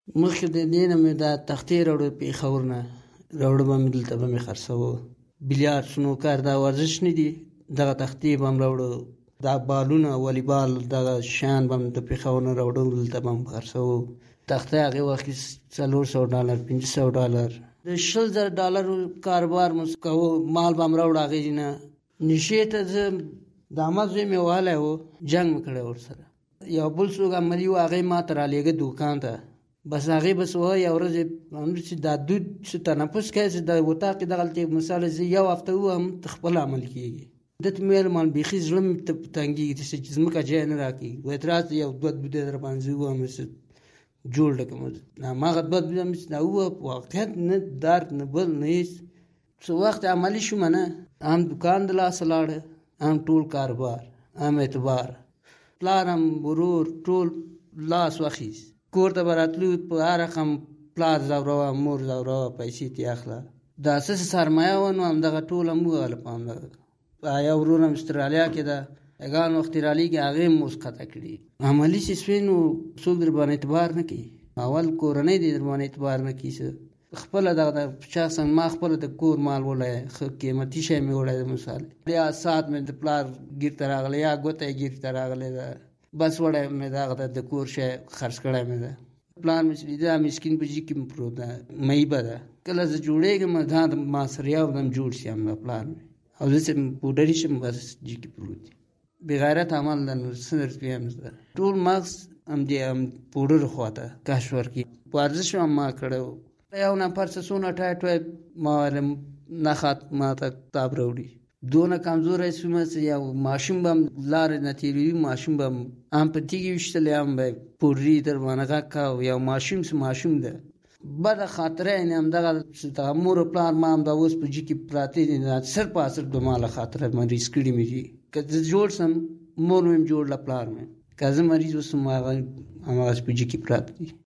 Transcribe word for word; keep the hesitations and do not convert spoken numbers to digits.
مخکې د دې نه مې دا تختې راوړه پېښور نه، راوړه به مې دلته به مې خرڅوه. بلیارډ، سنوکر دا ورزش نه دي، دغه تختې به هم راوړه، دا بالونه والیبال دغه شیان به هم د پېښور نه راوړه، دلته به هم خرڅوه. تخته هغې وخت کې څلور سوه ډالر، پنځه سوه ډالر، د شل زره ډالرو کاروبار مو کوه. مال به هم راوړه هغې نه. نشې ته زه د احمد زوی مې وهلی و، جنګ مې کړی ورسره. یو بل څوک عملي و، هغې ما ته رالېږه دوکان ته، بس هغې بس وه یو ورځ چې دا دود چې تنفس کوي چې د اطاق کې دغلته مثال زه یو هفته ووهم ته خپل عمل کېږي. ده ته مې ویل مان بیخي زړه مې ته تنګېږي چې ځمکه ځای نه راکېږي. وایي ته راځه یو دوه بوده در باندې زه ووهم جوړ کړم. هماغه دوه بوده مې چې دا ووه واقعیت نه درد نه بل نه هېڅ. څه وخت عملي شومه نه، هم دوکان د لاسه لاړه، هم ټول کاروبار، هم اعتبار. پلار هم ورور ټول لاس واخیست. کور ته به راتلو په هر رقم پلار ځوروه، مور ځوروه، پیسې ترې اخله. دا څه سرمایه وه نو همدغه ټول هم ووهله په همدغه. یو ورور هم استرالیا کې ده، هغان وخت رالیږي هغې هم اوس قطع کړي. عملي چې سوې نو څوک در باندې اعتبار نه کوي. اول کورنۍ دې در باندې اعتبار نه کوي. څه خپله دغه د شخصا ما خپله د کور مال وړی، ښه قیمتي شی مې وړی. د مثال یا ساعت مې د پلار ګیر ته راغلی، یا ګوته یې ګیر ته راغلی ده، بس وړی مې دغه د کور شی خرڅ کړی مې ده. پلان مې چې دا مسکین په جي کې مې پروت ده، مهیبه ده. کله زه جوړېږم دا ما سره یو دم جوړ شي همدا پلان مې، او زه چې پوډري شم بس جي کې پروت دي. بېغیرت عمل ده، نو څه درته ویم. زه ټول مغز همدې هم پوډرو خواته کش ورکړي. ورزش هم ما کړی و. یو نفر څه څونه ټایټ وای ما ویل نخات ما ته کتاب راوړي. دونه کمزوری شومه چې یو ماشوم به هم لارې نه تېروي، ماشوم به هم په تیږې ویشتلی، هم به پوډري در باندې غږ کوه. یو ماشوم چې ماشوم ده. بده خاطره یې همدغه چې دغه مور و پلار ما همدا اوس په جي کې پراته دي، اثر په اثر د ما له خاطره مریض کړي مې دي. که زه جوړ سم مور مې هم جوړله، پلار مې. که زه مریض اوسم همغسې په جي کې پراته دي.